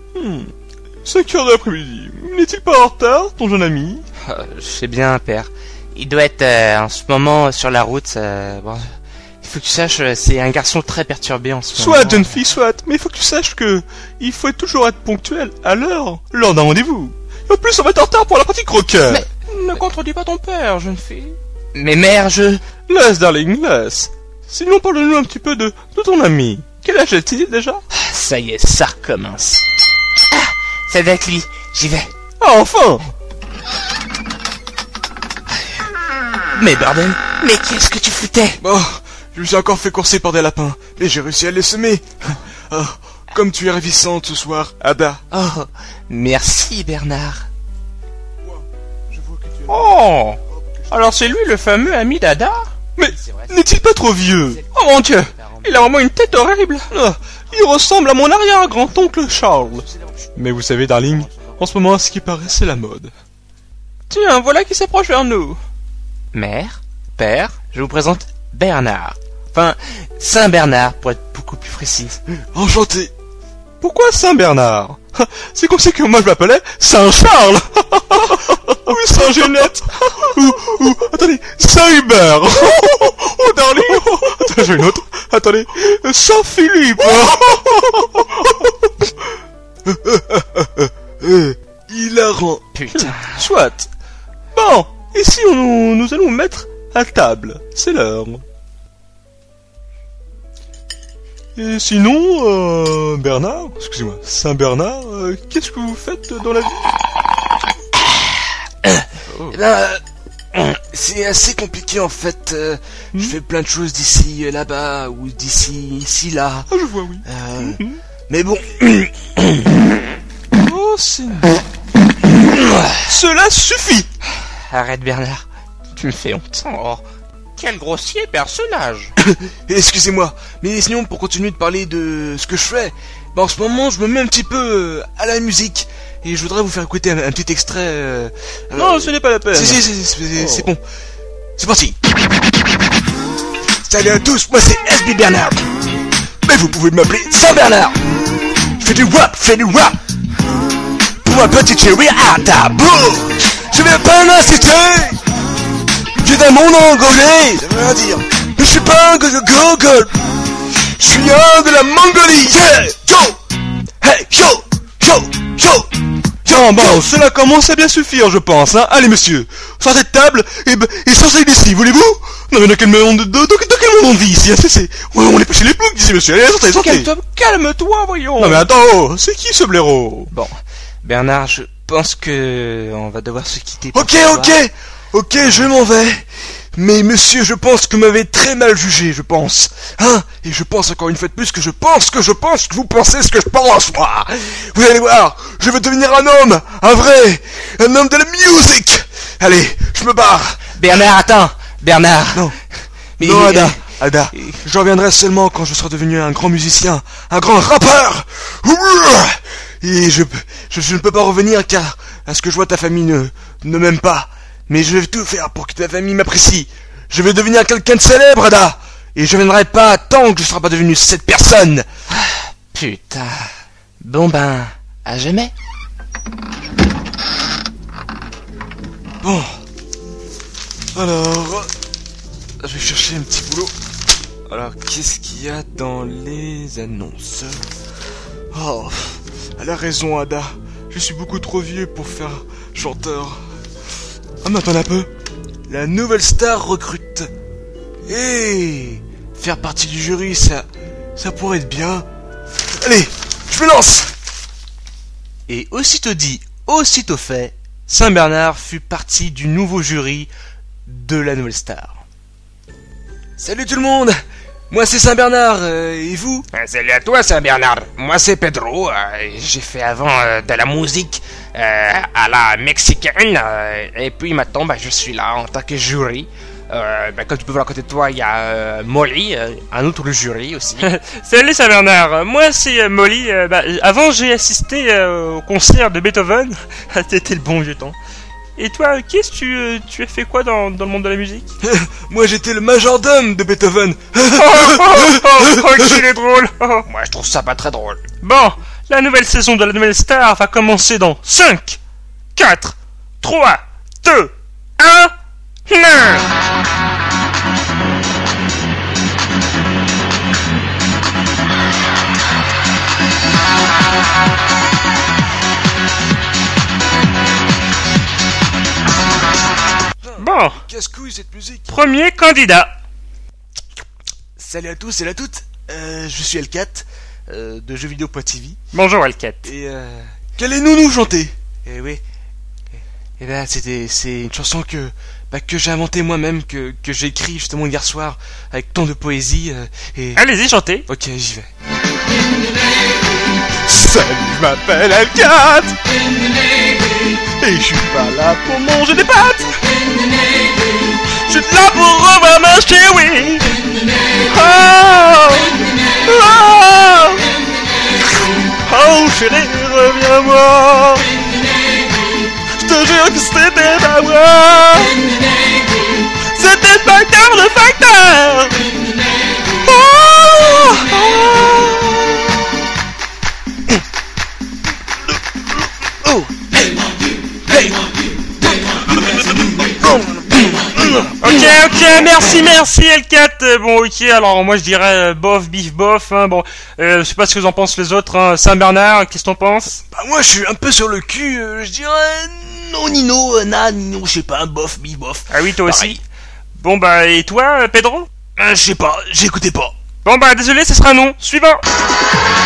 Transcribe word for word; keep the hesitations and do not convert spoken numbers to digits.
Hmm. cinq heures de l'après-midi. N'est-il pas en retard, ton jeune ami? euh, Je sais bien, père. Il doit être euh, en ce moment sur la route. Euh, bon, il faut que tu saches, euh, c'est un garçon très perturbé en ce Soit, moment. jeune fille, soit. Mais il faut que tu saches que il faut toujours être ponctuel, à l'heure, lors d'un rendez-vous. Et en plus, on va être en retard pour la partie croqueur. Mais ne contredis pas ton père, jeune fille. Mais mère, je... Laisse, darling, laisse. Sinon, parle-nous un petit peu de, de ton ami. Quel âge a-t-il déjà? Ça y est, ça recommence. Ah, c'est avec lui. J'y vais. Ah, enfin! Mais bordel, mais qu'est-ce que tu foutais? Bon, je me suis encore fait courser par des lapins, mais j'ai réussi à les semer. Oh, comme tu es ravissante ce soir, Ada. Oh, merci Bernard. Je vois que tu es... Oh, alors c'est lui le fameux ami d'Ada? Mais n'est-il pas trop vieux? Oh mon Dieu, il a vraiment une tête horrible. Ah, il ressemble à mon arrière-grand-oncle Charles. Mais vous savez, darling, en ce moment, ce qui paraît, c'est la mode. Tiens, voilà qui s'approche vers nous. Mère, père, je vous présente Bernard. Enfin, Saint-Bernard, pour être beaucoup plus précise. Enchanté. Pourquoi Saint-Bernard? C'est comme ça que moi je m'appelais Saint-Charles. Ou Saint-Genette. Ou, ou, attendez, Saint-Hubert. Oh, darling. Attendez, j'ai une autre. Attendez, Saint-Philippe. Hilarant. Putain. Soit. Bon, ici on, nous, nous allons mettre à table. C'est l'heure. Et sinon, euh, Bernard, excusez-moi, Saint-Bernard, euh, qu'est-ce que vous faites dans la vie? Eh ben, euh, c'est assez compliqué en fait. Euh, Hmm. Je fais plein de choses d'ici, euh, là-bas, ou d'ici, ici, là. Ah, je vois, oui. Euh, Mhm. Mais bon, Oh, c'est... Cela suffit. Arrête Bernard, tu me fais honte. Oh, quel grossier personnage. excusez-moi, mais sinon pour continuer de parler de ce que je fais, ben, en ce moment je me mets un petit peu euh, à la musique et je voudrais vous faire écouter un, un petit extrait. Euh, Non, euh, ce n'est pas la peine. Si, si, si, c'est Oh. c'est bon. C'est parti. Salut à tous, moi c'est S B Bernard. Mais vous pouvez m'appeler Saint-Bernard. Je fais du rap, je fais du rap. Pour ma petite chérie à ta bouche. Je vais pas l'inciter. Tu es dans mon angolais, ça veut rien dire. Mais je suis pas un gogol. Je suis un de la Mongolie. Yeah, yo. Hey, yo, yo, yo. Bon, bon, cela commence à bien suffire, je pense, hein. Allez, monsieur, sortez de table et, et sortez d'ici, voulez-vous? Non, mais dans quel monde, dans, dans, dans quel monde on vit ici, hein? C'est, c'est, ouais, on est pas chez les ploucs d'ici, monsieur. Allez, sortez, sortez. Calme-toi, calme-toi, voyons. Non, mais attends, oh, c'est qui ce blaireau? Bon, Bernard, je pense que on va devoir se quitter. pour Ok, ce soir. ok, ok, je m'en vais. Mais monsieur, je pense que vous m'avez très mal jugé, je pense. Hein? Et je pense encore une fois de plus que je pense que je pense que vous pensez ce que je pense, moi. Vous allez voir, je vais devenir un homme, un vrai, un homme de la musique. Allez, je me barre. Bernard, attends, Bernard. Non, Mais non, euh, Ada, Ada, je reviendrai seulement quand je serai devenu un grand musicien, un grand rappeur. Et je, je, je ne peux pas revenir car, à ce que je vois, ta famille ne, ne m'aime pas. Mais je vais tout faire pour que ta famille m'apprécie. Je vais devenir quelqu'un de célèbre, Ada. Et je viendrai pas tant que je ne serai pas devenu cette personne. Putain. Bon ben, à jamais. Bon. Alors, je vais chercher un petit boulot. Alors, qu'est-ce qu'il y a dans les annonces? Oh, elle a raison, Ada. Je suis beaucoup trop vieux pour faire chanteur. Ah, mais attends un peu. La nouvelle star recrute. Hé, faire partie du jury, ça, ça pourrait être bien. Allez, je me lance. Et aussitôt dit, aussitôt fait, Saint-Bernard fut partie du nouveau jury de la nouvelle star. Salut tout le monde. Moi c'est Saint-Bernard, euh, et vous? Salut à toi Saint-Bernard, moi c'est Pedro, euh, j'ai fait avant euh, de la musique euh, à la mexicaine, euh, et puis maintenant bah, je suis là en tant que jury. Euh, bah, comme tu peux voir à côté de toi, il y a euh, Molly, euh, un autre jury aussi. Salut Saint-Bernard, moi c'est euh, Molly. Euh, bah, avant j'ai assisté euh, au concert de Beethoven. C'était le bon vieux temps. Et toi, qu'est-ce que tu, euh, tu as fait quoi dans, dans le monde de la musique? Moi j'étais le majordome de Beethoven. Oh, oh, oh, oh, qu'il est drôle. Oh. Moi je trouve ça pas très drôle. Bon, La nouvelle saison de la Nouvelle Star va commencer dans cinq, quatre, trois, deux, un, neuf. Bon, Casse-couille cette musique. premier candidat. Salut à tous et à toutes. Euh, je suis L quatre euh, de jeuxvideo.tv. Bonjour Alcat. Et euh, qu'allez-nous nous chanter? Eh oui. Et là, c'était, c'est une chanson que, bah, que j'ai inventée moi-même, que, que j'ai écrit justement hier soir avec tant de poésie. Euh, et Allez-y, chantez. ok, j'y vais. Salut, je m'appelle L quatre. Et je suis pas là pour manger des pâtes. Je suis là pour revoir ma chérie. Oh, oh, oh chérie, reviens-moi. Je te jure que c'était à moi. C'était facteur de facteur. Oh, oh. Ok, ok, merci, merci L quatre. Euh, Bon, ok, alors moi je dirais euh, bof, bif, bof. Hein, bon, euh, je sais pas ce que vous en pensent les autres. Hein. Saint-Bernard, qu'est-ce que t'en penses? Bah moi, je suis un peu sur le cul. euh, je dirais non Nino, euh, na Nino, je sais pas, bof, bif, bof. Ah oui, toi aussi. Pareil. Bon bah, et toi, euh, Pedro? Euh, je sais pas, j'écoutais pas. Bon bah, désolé, ce sera non. Suivant.